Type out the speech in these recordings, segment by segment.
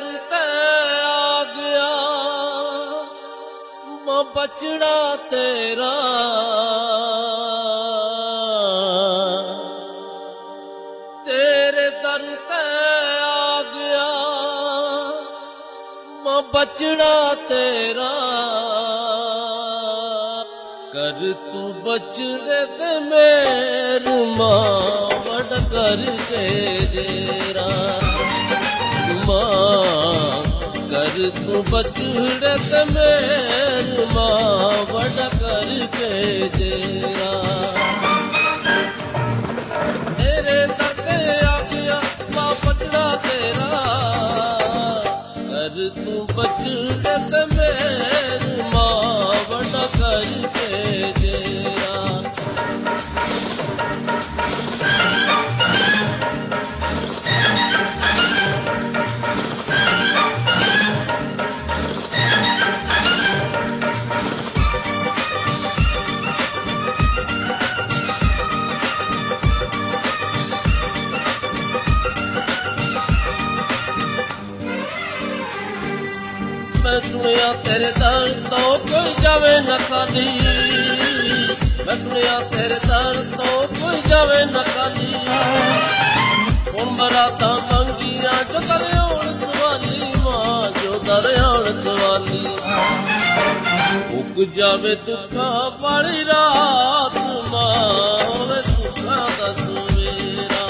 दर ते आ गया मां बचड़ा तेरा। तेरे दर ते आ गया मां बचड़ा तेरा। कर तू बचड़े ते मेर मां वड करके जेरा। मां कर तू बचड़े ते मेर मां वड करके जेरा। तेरे दर ते आ गया मां बचड़ा तेरा। कर तू बचड़े ते मेर मां वड करके जेरा। मैं सुनिया तेरे दर तो कोई जावे न खाली। मैं सुनिया तेरे दर तो कोई जावे न खाली। हुण मरादा मंगिया जो दरियाण सवाली मां जो दरियाण सवाली। उग जावे दुखा वाली रात मां होवे सुखा दा सवेरा।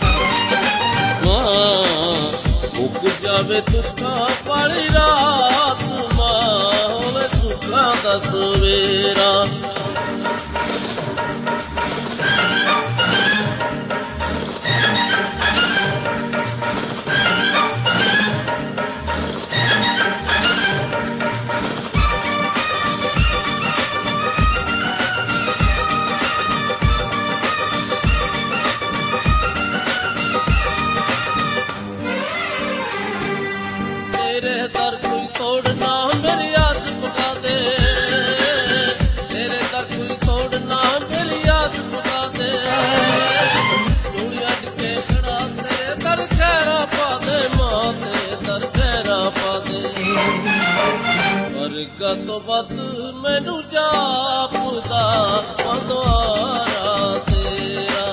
मां उग जावे दुखा वाली रात मां होवे सुखा दा सवेरा। तेरे दर कोई तोड़ना मेरी आस पुगा दे। तेरे दर कोई तोड़ना मेरी आस पुगा दे। दुनिया के खड़ा तेरे दर खैरा पा दे मां तेरे दर खैरा पा दे। स्वर्ग तो वध मैनू जापदा द्वारा तेरा।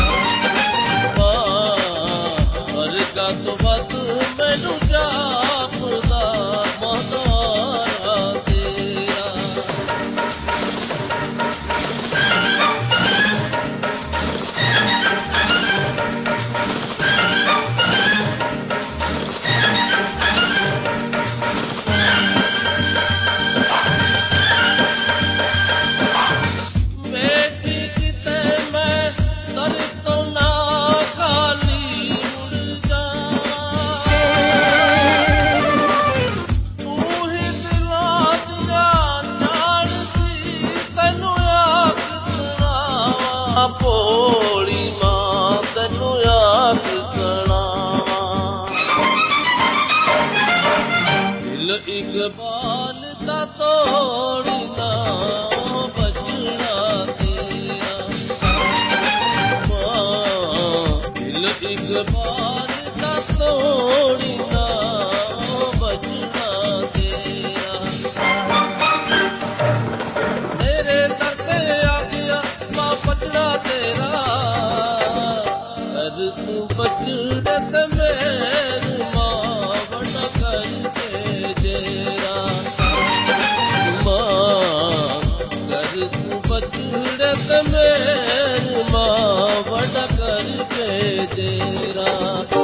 स्वर्ग तो वध मैनू जापदा द्वारा तेरा। बेटी किते मैं दर तो ना खाली मुड़ जावां। तू ही दिलां दिया जाणदी तैनू आख सुणावां। भोली मां तैनू आख सुणावां। दिल इकबाल दा तोड़ी ना बचड़ा तेरा। मां दिल इकबाल दा तोड़ी ना बचड़ा तेरा। तेरे दर ते आ गया मां बचड़ा तेरा। कर तू बचड़े ते मेर मां वड करके जेरा। मां कर तू बचड़े ते मेर मां वड करके जेरा।